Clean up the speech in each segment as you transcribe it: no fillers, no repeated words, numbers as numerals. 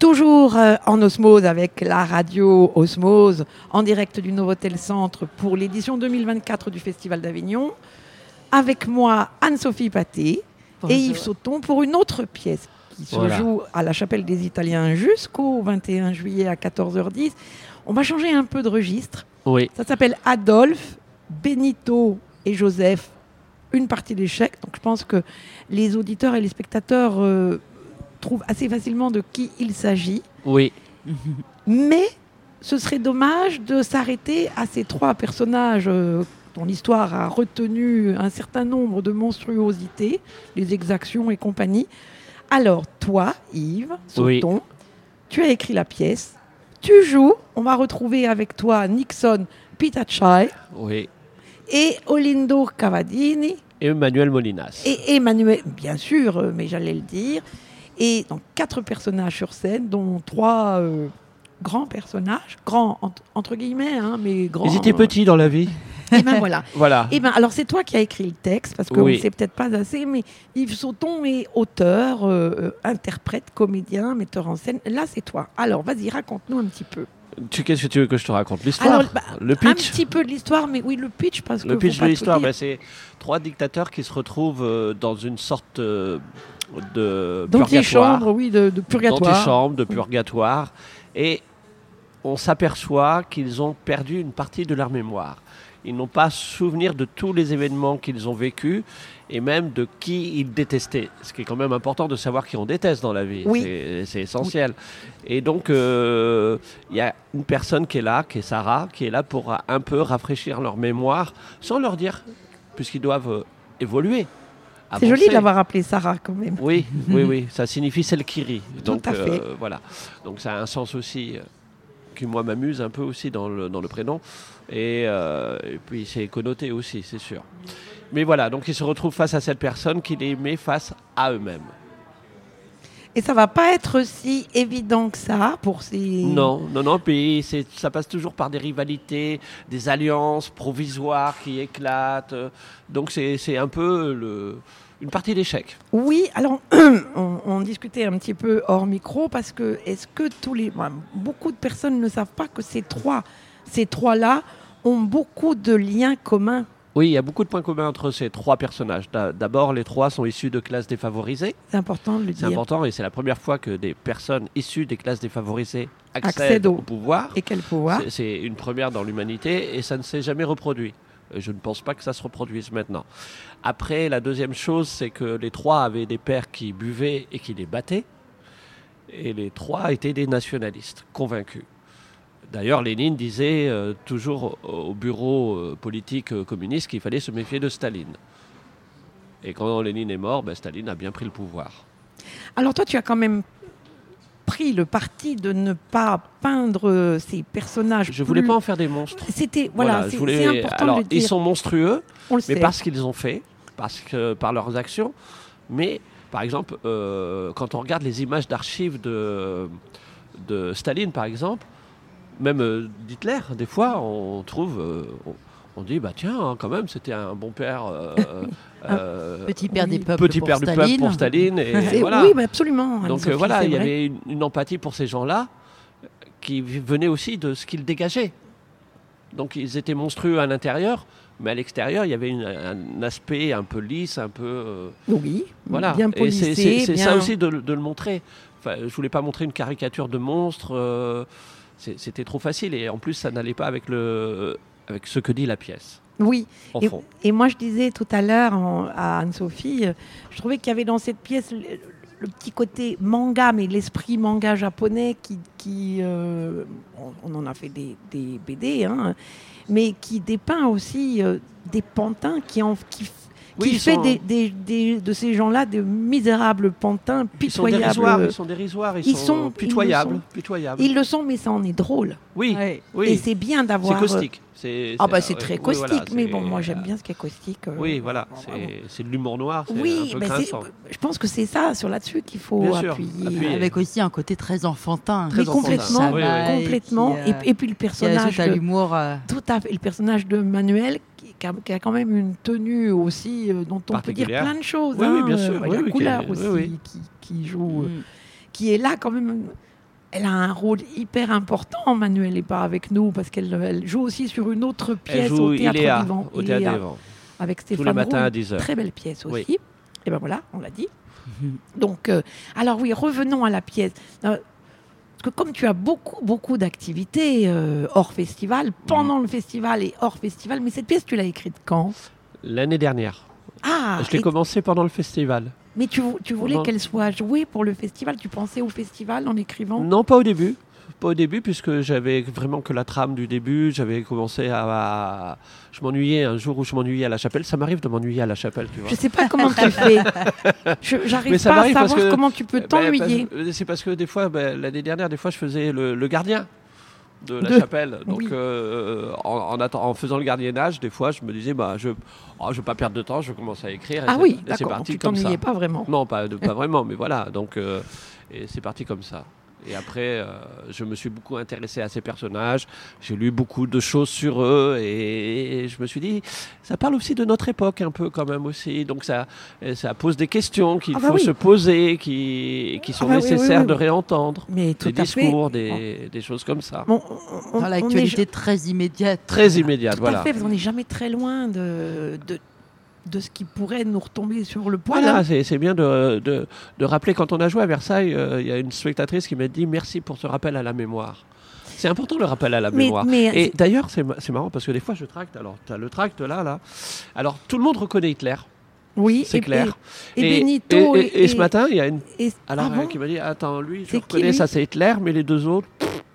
Toujours en osmose avec la radio Osmose, en direct du Novotel Centre pour l'édition 2024 du Festival d'Avignon. Avec moi, Anne-Sophie Paté et Yves Sauton pour une autre pièce qui se joue à la Chapelle des Italiens jusqu'au 21 juillet à 14h10. On va changer un peu de registre. Oui. Ça s'appelle Adolphe, Benito et Joseph, une partie d'échecs. Donc je pense que les auditeurs et les spectateurs trouvent assez facilement de qui il s'agit. Oui. Mais ce serait dommage de s'arrêter à ces trois personnages dont l'histoire a retenu un certain nombre de monstruosités, les exactions et compagnie. Alors, toi, Yves Sauton, tu as écrit la pièce, tu joues, on va retrouver avec toi Nixon Pitachai et Olindo Cavadini. Et Emmanuel Molinas. Et Emmanuel, bien sûr, mais j'allais le dire. Et donc 4 personnages sur scène, dont 3 grands personnages, grands entre guillemets, hein, mais grands. Ils étaient petits dans la vie. Et ben voilà. Voilà. Et ben alors c'est toi qui as écrit le texte, parce qu'on ne sait peut-être pas assez, mais Yves Sauton est auteur, interprète, comédien, metteur en scène. Là c'est toi. Alors vas-y, raconte-nous un petit peu. Qu'est-ce que tu veux que je te raconte? L'histoire? Le pitch? Un petit peu de l'histoire, mais oui, le pitch, parce que... Le pitch de l'histoire, c'est 3 dictateurs qui se retrouvent dans une sorte de purgatoire. De purgatoire. D'antichambre, de purgatoire. Et on s'aperçoit qu'ils ont perdu une partie de leur mémoire. Ils n'ont pas souvenir de tous les événements qu'ils ont vécus et même de qui ils détestaient. Ce qui est quand même important de savoir qui on déteste dans la vie. Oui. C'est essentiel. Oui. Et donc, il y a une personne qui est là, qui est Sarah, qui est là pour un peu rafraîchir leur mémoire, sans leur dire, puisqu'ils doivent évoluer. C'est joli d'avoir appelé Sarah quand même. Oui, oui, ça signifie celle qui rit. Donc, tout à fait. Voilà. Donc ça a un sens aussi qui moi m'amuse un peu aussi dans le prénom. Et puis c'est connoté aussi, c'est sûr. Mais voilà, donc ils se retrouvent face à cette personne qui les met face à eux-mêmes. Et ça va pas être si évident que ça pour ces... Non, puis ça passe toujours par des rivalités, des alliances provisoires qui éclatent. Donc c'est un peu une partie d'échec. Oui, alors on discutait un petit peu hors micro parce que beaucoup de personnes ne savent pas que ces trois-là ont beaucoup de liens communs. Oui, il y a beaucoup de points communs entre ces 3 personnages. D'abord, les 3 sont issus de classes défavorisées. C'est important de le dire. C'est important et c'est la première fois que des personnes issues des classes défavorisées accèdent au pouvoir. Et quel pouvoir? C'est une première dans l'humanité et ça ne s'est jamais reproduit. Je ne pense pas que ça se reproduise maintenant. Après, la deuxième chose, c'est que les 3 avaient des pères qui buvaient et qui les battaient. Et les 3 étaient des nationalistes convaincus. D'ailleurs, Lénine disait toujours au bureau politique communiste qu'il fallait se méfier de Staline. Et quand Lénine est mort, Staline a bien pris le pouvoir. Alors toi, tu as quand même pris le parti de ne pas peindre ces personnages. Je ne voulais pas en faire des monstres. C'est important de le dire. Ils sont monstrueux, mais sait. parce qu'ils ont fait, par leurs actions. Mais, par exemple, quand on regarde les images d'archives de Staline, par exemple, même d'Hitler, des fois, on trouve, on dit, tiens, quand même, c'était un bon père, petit père des peuples pour Staline. Et voilà. Oui, mais absolument. Donc voilà, il y avait une empathie pour ces gens-là qui venaient aussi de ce qu'ils dégageaient. Donc ils étaient monstrueux à l'intérieur, mais à l'extérieur, il y avait un aspect un peu lisse, un peu... voilà. Bien polissé. Et c'est ça aussi de le montrer. Enfin, je ne voulais pas montrer une caricature de monstre... C'était trop facile et en plus ça n'allait pas avec ce que dit la pièce. Oui, et moi je disais tout à l'heure à Anne-Sophie, je trouvais qu'il y avait dans cette pièce le petit côté manga, mais l'esprit manga japonais qui on en a fait des BD, hein, mais qui dépeint aussi des pantins qui fait de ces gens-là de misérables pantins pitoyables. Ils sont dérisoires, ils sont pitoyables. Ils le sont, mais ça en est drôle. Oui. Et c'est bien d'avoir... C'est caustique. C'est très caustique, mais bon, moi j'aime bien ce qui est caustique. Oui, voilà, c'est de l'humour noir, c'est un peu grinçant. Je pense que c'est ça, là-dessus qu'il faut appuyer. Avec aussi un côté très enfantin. Mais complètement, complètement. Et puis le personnage... Qui a l'humour... Tout à fait, le personnage de Manuel... Qui a quand même une tenue aussi dont on peut dire plein de choses. Oui, bien sûr. La couleur aussi qui joue, qui est là quand même elle a un rôle hyper important. Manuel n'est pas avec nous parce qu'elle joue aussi sur une autre pièce au Théâtre Vivant. Au Théâtre Vivant. Avec Stéphane tous les matins Roux, à 10h. Très belle pièce aussi. Oui. Et ben voilà, on l'a dit. Donc, alors oui, revenons à la pièce. Parce que comme tu as beaucoup d'activités hors festival, pendant le festival et hors festival, mais cette pièce, tu l'as écrite quand? L'année dernière. Ah, je l'ai commencé pendant le festival. Mais tu voulais qu'elle soit jouée pour le festival? Tu pensais au festival en écrivant? Non, pas au début. Pas au début, puisque j'avais vraiment que la trame du début. J'avais commencé à... Je m'ennuyais un jour où je m'ennuyais à la Chapelle. Ça m'arrive de m'ennuyer à la Chapelle, tu vois. Je sais pas comment tu fais. J'arrive pas à savoir comment tu peux t'ennuyer. C'est parce que des fois, l'année dernière, des fois, je faisais le gardien de la Chapelle. Donc, oui. en faisant le gardiennage, des fois, je me disais, je vais pas perdre de temps, je commence à écrire. Ah oui, c'est d'accord. parti Tu comme ça. t'ennuyais pas vraiment. Non, pas vraiment, mais voilà. Donc, et c'est parti comme ça. Et après, je me suis beaucoup intéressé à ces personnages. J'ai lu beaucoup de choses sur eux et je me suis dit, ça parle aussi de notre époque un peu quand même aussi. Donc ça pose des questions qu'il faut se poser, qui sont nécessaires de réentendre. Mais des discours, des choses comme ça. Dans l'actualité très immédiate. Très immédiate, tout voilà. À fait, parce qu'on n'est jamais très loin de ce qui pourrait nous retomber sur le poil. Voilà, c'est bien de rappeler. Quand on a joué à Versailles, il y a une spectatrice qui m'a dit merci pour ce rappel à la mémoire. C'est important le rappel à la mémoire. Et d'ailleurs, c'est marrant parce que des fois je tracte. Alors, tu as le tract là. Alors, tout le monde reconnaît Hitler. Oui, c'est clair. Et Benito. Et ce matin, il y a une qui m'a dit attends, lui, je reconnais, ça c'est Hitler, mais les deux autres.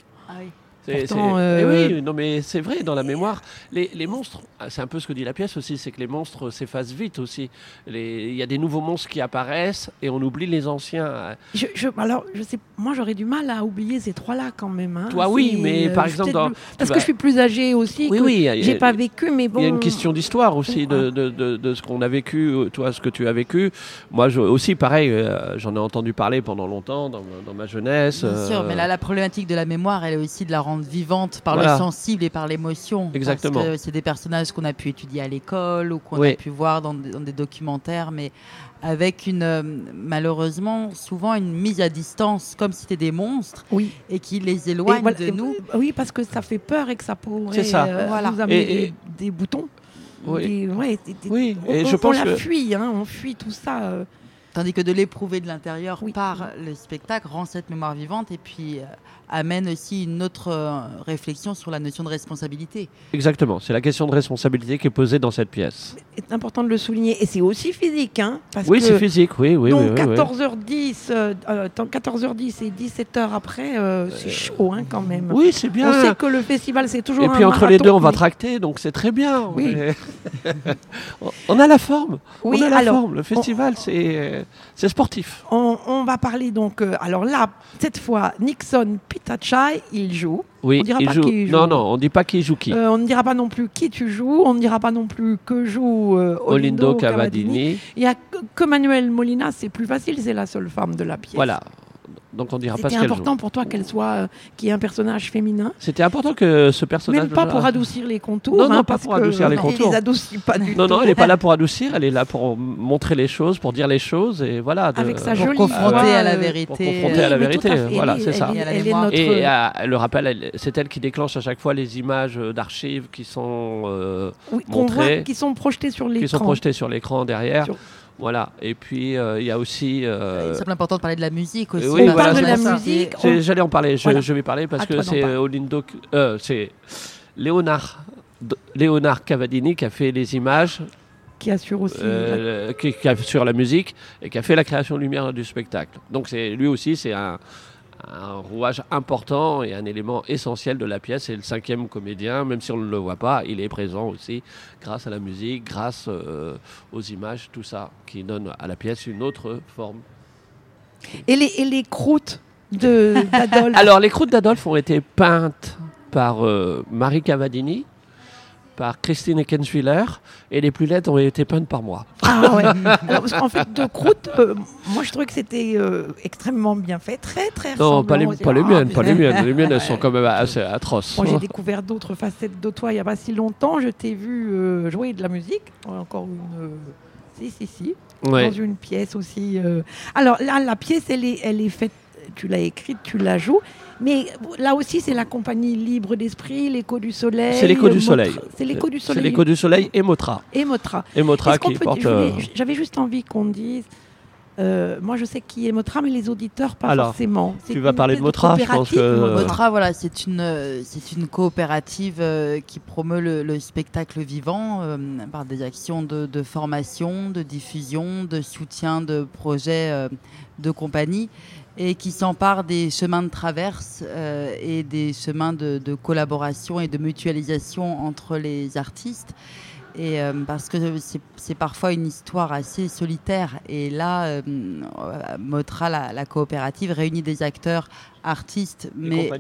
Oui, non mais c'est vrai, dans la mémoire, les monstres, c'est un peu ce que dit la pièce aussi, c'est que les monstres s'effacent vite aussi. Il y a des nouveaux monstres qui apparaissent et on oublie les anciens. Alors, je sais, moi j'aurais du mal à oublier ces trois-là quand même. Hein. Toi oui, mais par exemple... Parce que je suis plus âgée aussi, j'ai pas vécu, mais bon... Il y a une question d'histoire aussi, de ce qu'on a vécu, toi, ce que tu as vécu. Moi aussi, pareil, j'en ai entendu parler pendant longtemps, dans ma jeunesse. Bien sûr, mais là, la problématique de la mémoire, elle est aussi de la rendre vivante par le sensible et par l'émotion. Exactement. Parce que c'est des personnages qu'on a pu étudier à l'école ou qu'on a pu voir dans des documentaires, mais avec malheureusement souvent une mise à distance, comme si c'était des monstres, et qui les éloigne de nous. Oui, parce que ça fait peur et que ça pourrait nous amener des boutons. Oui. On fuit tout ça. Tandis que de l'éprouver de l'intérieur par le spectacle rend cette mémoire vivante et puis amène aussi une autre réflexion sur la notion de responsabilité. Exactement, c'est la question de responsabilité qui est posée dans cette pièce. C'est important de le souligner et c'est aussi physique. Hein, c'est physique, oui. Donc 14h10, 14h10 et 17h après, c'est chaud quand même. Oui, c'est bien. On sait que le festival, c'est toujours un marathon. Et puis entre les deux, on va tracter, donc c'est très bien. Oui. On a la forme. Oui, forme. Le festival, c'est sportif. On va parler donc... alors là, cette fois, Nixon Pitachai, il joue. Oui, on dira pas qui joue. Non, on ne dit pas qui joue qui. On ne dira pas non plus qui tu joues. On ne dira pas non plus que joue Olindo Cavadini. Il n'y a que Manuel Molina, c'est plus facile, c'est la seule femme de la pièce. Voilà. Donc on dira pas ce qu'elle joue. C'était important pour toi qu'elle soit, qu'il y ait un personnage féminin. C'était important que ce personnage. Même pas pour adoucir les contours. Non, pas pour adoucir les contours. Elle les adoucit pas du tout. Non, elle n'est pas là pour adoucir. Elle est là pour montrer les choses, pour dire les choses et voilà. Avec sa pour jolie confronter à la vérité. Pour confronter à la vérité. Voilà, c'est ça. Et le rappel, c'est elle qui déclenche à chaque fois les images d'archives qui sont montrées, qui sont projetées sur l'écran. Qui sont projetées sur l'écran derrière. Voilà, et puis il y a aussi... Il semble important de parler de la musique aussi. On parle de la musique. J'allais en parler, je vais parler parce que c'est Olindo, c'est Léonard Cavadini qui a fait les images, qui assure aussi qui assure la musique et qui a fait la création lumière du spectacle. Donc lui aussi, c'est un rouage important et un élément essentiel de la pièce. C'est le 5e comédien, même si on ne le voit pas, il est présent aussi grâce à la musique, grâce aux images, tout ça qui donne à la pièce une autre forme. Et les croûtes d'Adolphe. Alors les croûtes d'Adolphe ont été peintes par Marie Cavadini, par Christine Eckenswiller, et les plus laides ont été peintes par moi. Ah ouais. Alors, parce qu'en fait, de croûtes, moi je trouvais que c'était extrêmement bien fait, très très ressemblant. Non, pas les miennes, pas les miennes. Les miennes, elles sont quand même assez atroces. Moi j'ai découvert d'autres facettes de toi il n'y a pas si longtemps. Je t'ai vu jouer de la musique, encore une... Si. Ouais. Dans une pièce aussi. Alors là, la pièce, elle est faite tu l'as écrite, tu la joues. Mais là aussi, c'est la compagnie Libre d'Esprit, l'Écho du Soleil. C'est l'Écho du Soleil. C'est l'Écho du Soleil. C'est l'Écho du Soleil et Motra. Et Motra. Et Motra qui porte... J'avais juste envie qu'on dise... moi, je sais qui est Motra, mais les auditeurs, pas Alors, forcément. Tu vas parler de Motra, je pense que... Motra, voilà, c'est une coopérative qui promeut le spectacle vivant par des actions de formation, de diffusion, de soutien de projets de compagnie et qui s'empare des chemins de traverse et des chemins de collaboration et de mutualisation entre les artistes. Et parce que c'est parfois une histoire assez solitaire. Et là, Motra, la coopérative, réunit des acteurs, artistes, mais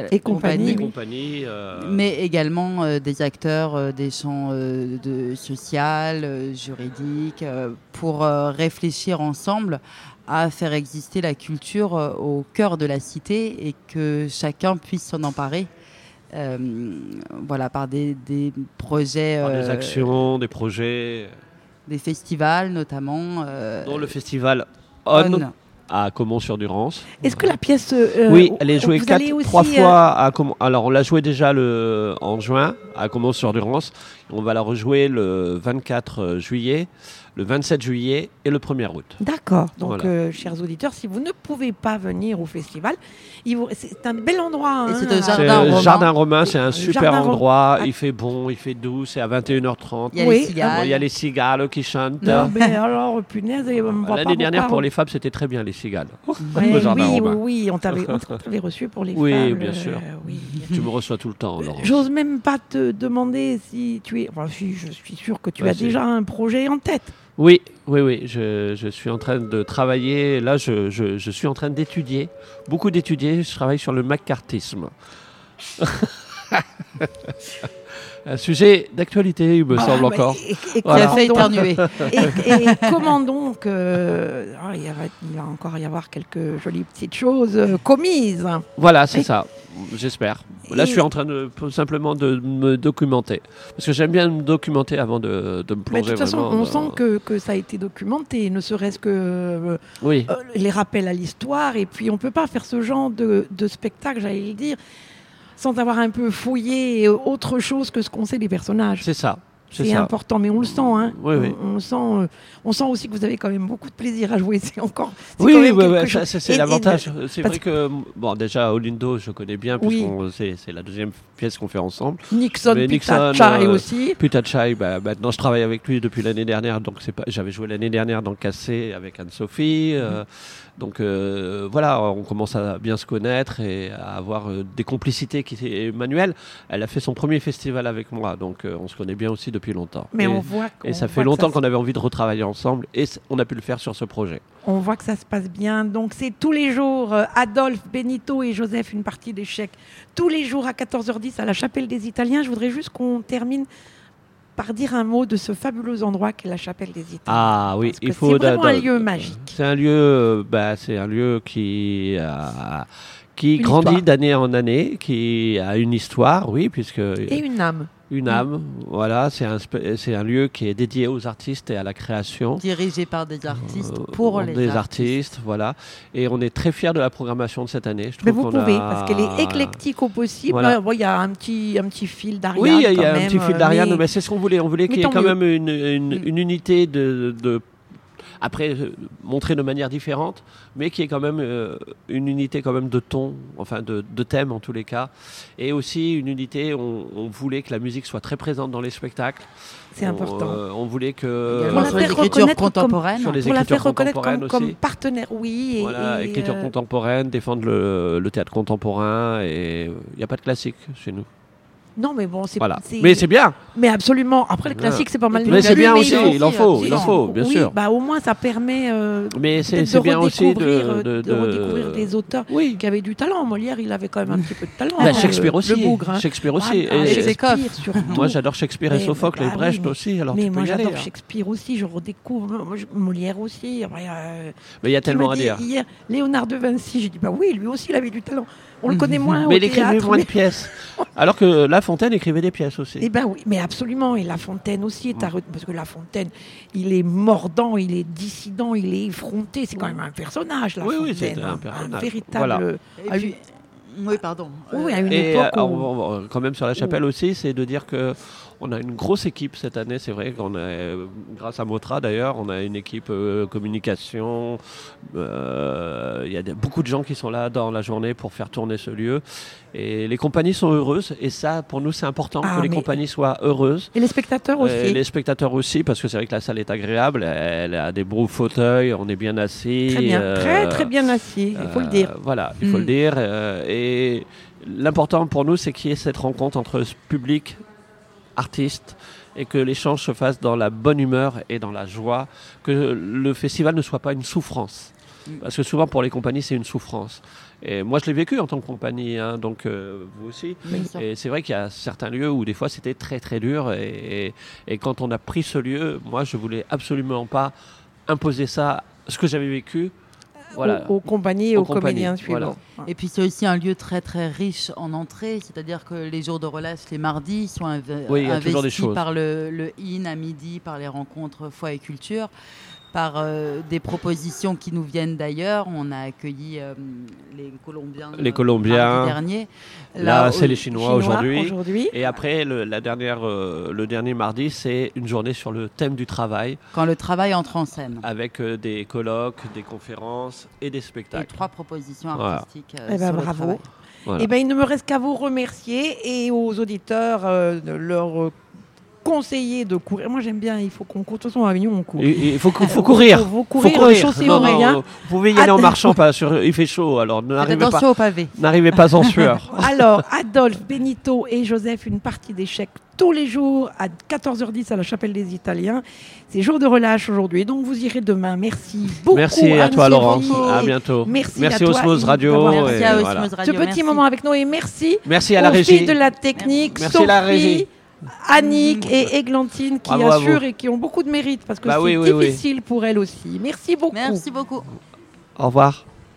également des acteurs des champs social, juridique, pour réfléchir ensemble à faire exister la culture au cœur de la cité et que chacun puisse s'en emparer. Voilà, par des projets... Par des actions, des projets... Des festivals, notamment. Dont le festival On à Caumont-sur-Durance. Est-ce que la pièce... oui, elle est jouée 3 fois à Caumont. Alors, on l'a jouée déjà en juin à Caumont-sur-Durance. On va la rejouer le 24 juillet, le 27 juillet et le 1er août. D'accord. Donc, voilà. Chers auditeurs, si vous ne pouvez pas venir au festival, c'est un bel endroit. Et c'est le Jardin Romain, c'est un super endroit. Il fait bon, il fait doux, c'est à 21h30. Il y a les cigales. Il y a les cigales qui chantent. Non, mais alors, punaise, l'année dernière, pour les fables, c'était très bien, les cigales. Oui, on t'avait reçu pour les fables. Oui, bien sûr. Oui. Tu me reçois tout le temps, Laurence. J'ose même pas te demander si tu es... Enfin, je suis sûr que tu as déjà un projet en tête. Oui, je suis en train de travailler, là je suis en train d'étudier, beaucoup d'étudier, je travaille sur le maccarthisme. Un sujet d'actualité, il me semble encore. Et voilà. Fait éternuer. Et comment donc, il va encore y avoir quelques jolies petites choses commises. Voilà, c'est ça, j'espère. Là, je suis en train simplement de me documenter. Parce que j'aime bien me documenter avant de me plonger. De toute façon, on sent que ça a été documenté, ne serait-ce que les rappels à l'histoire. Et puis, on ne peut pas faire ce genre de spectacle, j'allais le dire, sans avoir un peu fouillé autre chose que ce qu'on sait des personnages. C'est ça. C'est important, mais on le sent. Hein. Oui. On sent aussi que vous avez quand même beaucoup de plaisir à jouer. C'est c'est l'avantage. C'est vrai que, déjà, Olindo, je connais bien, puisque c'est la deuxième pièce qu'on fait ensemble. Nixon Putachai aussi. Putachai, maintenant, je travaille avec lui depuis l'année dernière. Donc j'avais joué l'année dernière dans Cassé avec Anne-Sophie. Donc voilà, on commence à bien se connaître et à avoir des complicités. Emmanuelle, elle a fait son premier festival avec moi, donc on se connaît bien aussi depuis longtemps. Mais et ça fait longtemps qu'on avait envie de retravailler ensemble et on a pu le faire sur ce projet. On voit que ça se passe bien. Donc c'est tous les jours Adolphe, Benito et Joseph, une partie d'échecs. Tous les jours à 14h10 à la Chapelle des Italiens. Je voudrais juste qu'on termine par dire un mot de ce fabuleux endroit qu'est la Chapelle des Italiens. Ah oui, il faut. C'est vraiment un lieu magique. C'est un lieu qui grandit d'année en année, qui a une histoire, oui, puisque... Et une âme. Une âme, voilà, c'est un lieu qui est dédié aux artistes et à la création. Dirigé par des artistes, pour les artistes, voilà. Et on est très fiers de la programmation de cette année. Mais vous pouvez, parce qu'elle est éclectique au possible. Voilà. Il y a un petit fil d'Ariane. Oui, il y a un petit fil d'Ariane, mais c'est ce qu'on voulait. On voulait qu'il y ait quand même une unité de après, montrer de manière différente, mais qui est quand même une unité quand même de ton, enfin de thème en tous les cas. Et aussi une unité, on voulait que la musique soit très présente dans les spectacles. C'est important. On voulait que... Sur les écritures contemporaines. Pour la faire reconnaître comme partenaire, oui. Voilà, écriture contemporaine, défendre le théâtre contemporain. Et il n'y a pas de classique chez nous. Non, mais bon, mais c'est bien. Mais absolument. Après, le classique, c'est pas mal. Mais c'est bien aussi, il en faut, bien sûr. Bah, au moins, ça permet mais c'est bien aussi de redécouvrir des auteurs qui avaient du talent. Molière, il avait quand même un petit peu de talent. Shakespeare aussi. Le bougre, Shakespeare aussi. Shakespeare, moi, j'adore Shakespeare et Sophocle et Brecht aussi. Mais moi, j'adore Shakespeare aussi. Je redécouvre Molière aussi. Mais il y a tellement à dire. Hier, Léonard de Vinci, j'ai dit, bah oui, lui aussi, il avait du talent. On le connaît moins. Mais il écrivait moins de pièces. Alors que là, Fontaine écrivait des pièces aussi. Eh ben oui, mais absolument. Et La Fontaine aussi est parce que La Fontaine, il est mordant, il est dissident, il est effronté. C'est quand même un personnage, La Fontaine. Oui, c'est un personnage. Un véritable. Voilà. Oui, pardon. Oui, à une époque. Quand même sur La Chapelle aussi, c'est de dire que on a une grosse équipe cette année. C'est vrai qu'on a, grâce à Motra d'ailleurs, on a une équipe communication. Il y a beaucoup de gens qui sont là dans la journée pour faire tourner ce lieu. Et les compagnies sont heureuses. Et ça, pour nous, c'est important que les compagnies soient heureuses. Et les spectateurs aussi. Les spectateurs aussi, parce que c'est vrai que la salle est agréable. Elle a des beaux fauteuils, on est bien assis. Très bien, très bien assis, il faut le dire. Voilà, il faut le dire. Et l'important pour nous, c'est qu'il y ait cette rencontre entre ce public, artistes, et que l'échange se fasse dans la bonne humeur et dans la joie, que le festival ne soit pas une souffrance. Parce que souvent pour les compagnies c'est une souffrance. Et moi je l'ai vécu en tant que compagnie, hein, donc vous aussi. Et c'est vrai qu'il y a certains lieux où des fois c'était très très dur. Et quand on a pris ce lieu, moi je voulais absolument pas imposer ça, ce que j'avais vécu. Voilà. Aux compagnies et aux comédiens suivants. Voilà. Et puis c'est aussi un lieu très très riche en entrées, c'est-à-dire que les jours de relâche, les mardis, sont investis par le IN à midi, par les rencontres foi et culture, par des propositions qui nous viennent d'ailleurs. On a accueilli les Colombiens mardi dernier. Là, c'est les Chinois aujourd'hui. Et après, le dernier mardi, c'est une journée sur le thème du travail. Quand le travail entre en scène. Avec des colloques, des conférences et des spectacles. Et 3 propositions artistiques sur le travail. Voilà. Eh ben, il ne me reste qu'à vous remercier et aux auditeurs de leur conseiller de courir. Moi j'aime bien, il faut qu'on court. De toute façon, à Avignon, on court. Il faut courir. Faut courir. Chausser Aurélien. Vous pouvez y aller en marchant, il fait chaud, alors n'arrivez pas en sueur. Alors, Adolphe, Benito et Joseph, une partie d'échecs tous les jours à 14h10 à la Chapelle des Italiens. C'est jour de relâche aujourd'hui, donc vous irez demain. Merci beaucoup. Merci à toi, Laurence. À bientôt. Merci à Osmose Radio. Merci à Osmose Radio. Ce petit moment avec nous et merci à la régie. Aux filles de la technique. Merci à la régie. Annick et Églantine qui assurent et qui ont beaucoup de mérite parce que c'est difficile pour elles aussi. Merci beaucoup. Merci beaucoup. Au revoir.